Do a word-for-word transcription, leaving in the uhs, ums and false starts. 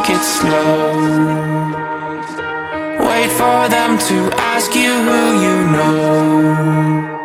take it slow. Wait for them to ask you who you know.